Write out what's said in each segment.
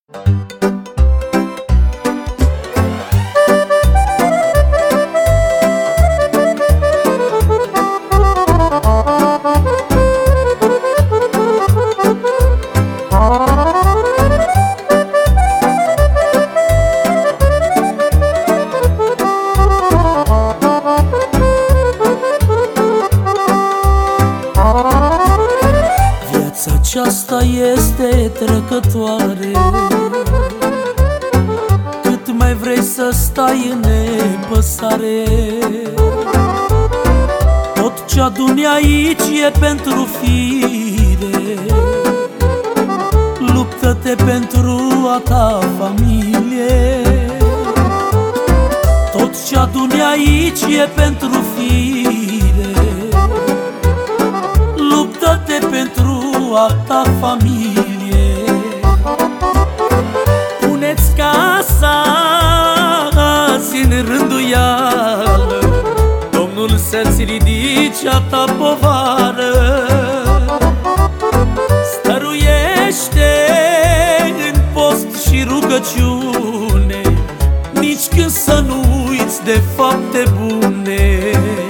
Viața aceasta este trecătoare, cât mai vrei să stai în nepăsare. Tot ce aduni aici e pentru fire, luptă-te pentru a ta familie. Tot ce aduni aici e pentru fire, luptă-te pentru a ta familie. Puneți casa azi în rânduială, Domnul să-ți ridice a ta povară. Stăruiește în post și rugăciune, nici când să nu uiți de fapte bune.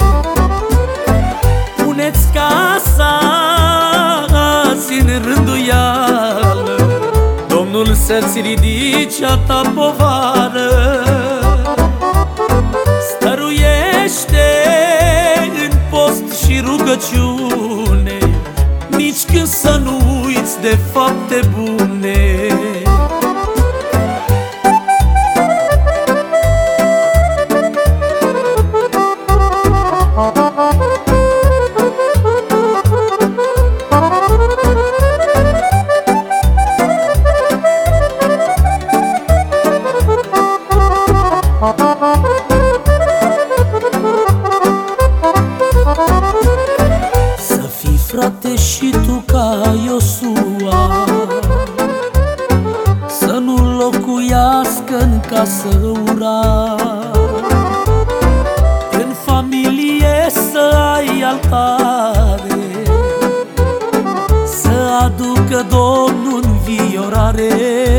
Puneți casa azi în rânduială, Domnul să-ți ridice a ta povară. Stăruiește în post și rugăciune, nici când să nu uiți de fapte bune. Să fii frate și tu ca Iosua, să nu locuiască în casă ura. În familie să ai altare, să aducă Domnul înviorare.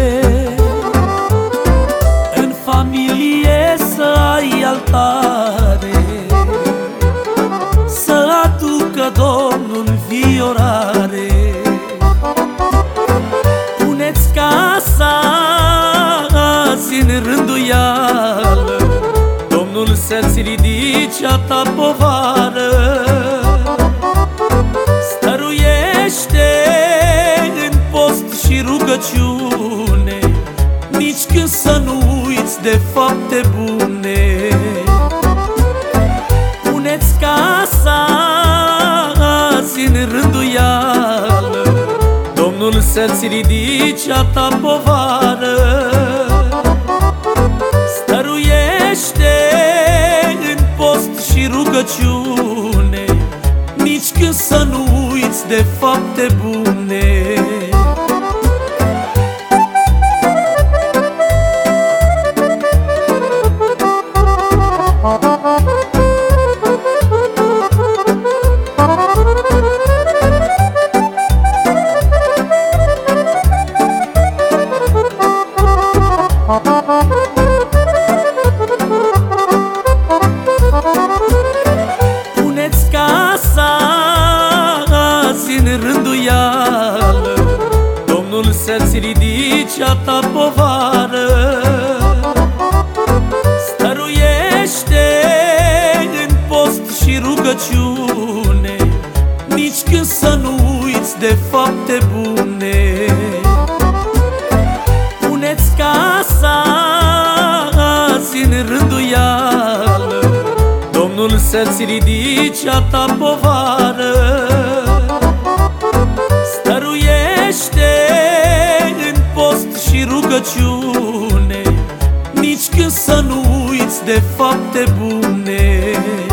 În familie să ai altare, să aducă Domnul înviorare. Puneți casa azi în rânduială, Domnul să-ți ridice a ta povară. Stăruiește în post și rugăciune, nici când să nu uiți de fapte bune. Puneți casa azi în rânduială, Domnul să-ți ridice a ta povară. Stăruiește în post și rugăciune, nici când să nu uiți de fapte bune. Puneți casa azi în rânduială, Domnul să-ți ridice a ta povară. Stăruiește în post și rugăciune, nici când să nu uiți de fapte bune. Puneți casa azi în rânduială, Domnul să-ți ridice a ta povară. Stăruiește în post și rugăciune, nici când să nu uiți de fapte bune.